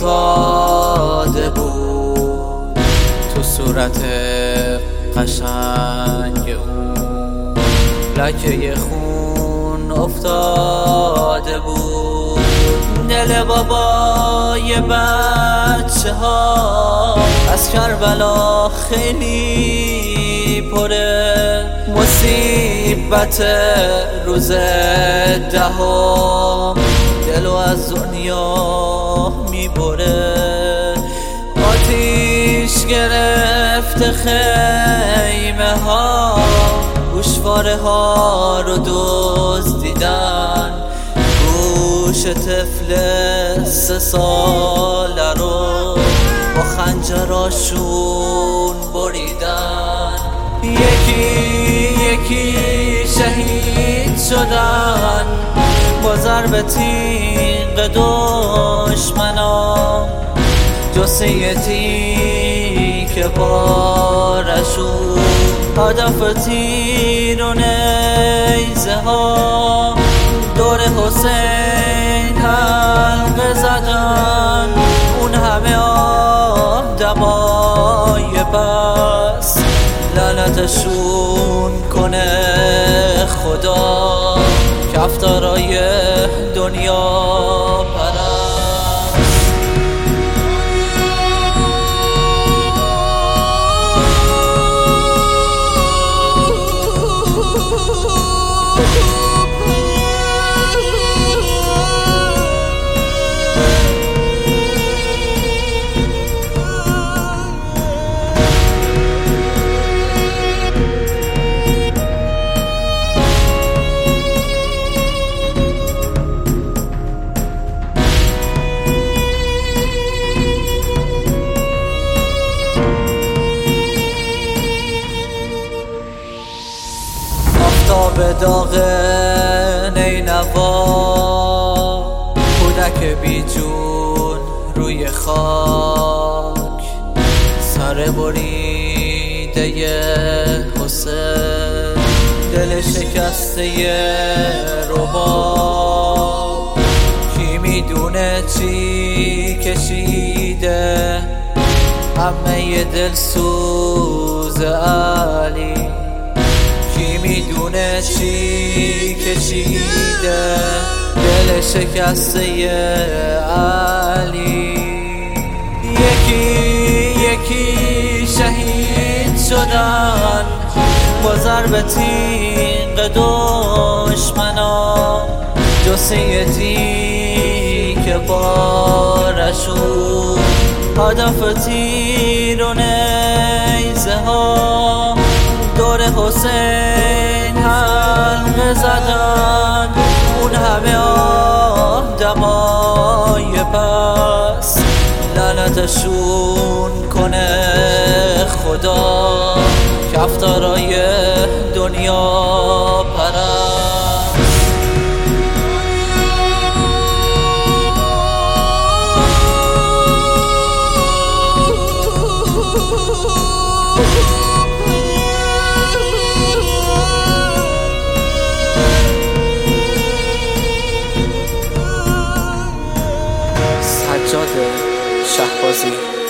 افتاده بود تو صورت قشنگ اون، لکه خون افتاده بود. دل بابای بچه ها از کربلا خیلی پره، مصیبت روز دهم دلو از دنیا میبره. آتیش گرفته خیمه ها، گوشواره ها رو دزدیدن، گوش طفل 3 ساله رو با خنجراشون بریدن. یکی یکی شهید شدن با ضرب تیغ دشمنا، جثه تیک پارشون هدف تیر و نیزه ها. دور حسین حلقه زدن اون همه آدمای پس، لعنتشون کنه خدا کفتارای دنیا پرست. به داغ نینوا، کودک بی جون روی خاک، سر بریده حسین، دل شکسته رباب. کی میدونه چی کشیده همه دل سوز علی، کی میدونه چی کشیده دل شکسته علی. یکی یکی شهید شدن با ضرب تیغ دشمنا، جثه تیک پارشون هدف تیر و نیزه ها. دور حسین حلقه زدن اون همه آدمای پس، لعنتشون کنه خدا کفتارای دنیا پرست. سجاد شهبازی.